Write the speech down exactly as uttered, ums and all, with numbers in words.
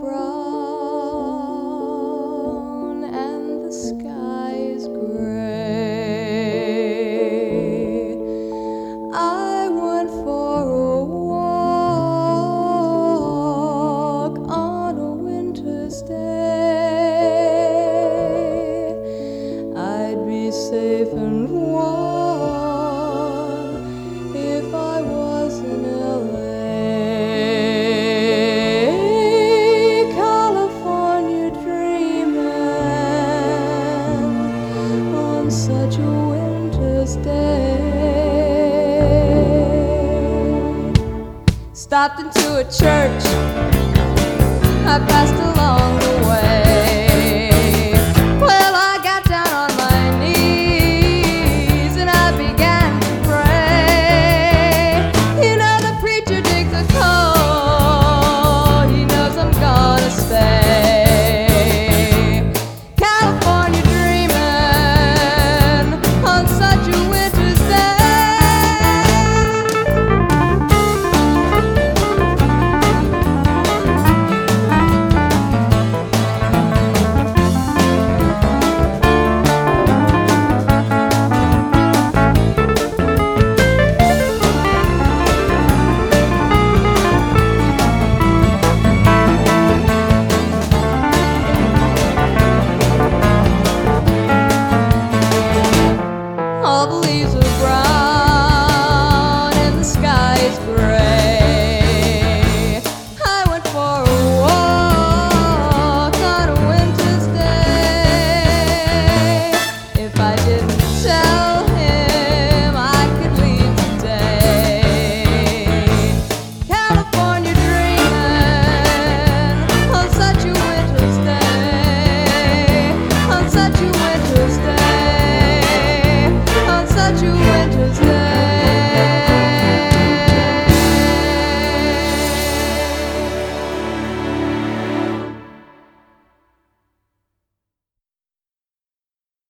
brown and the sky is gray. I went for a walk on a winter's day. I'd be safe and warm if I was in L A. California dreaming on such a winter's day. Stopped into a church, I passed along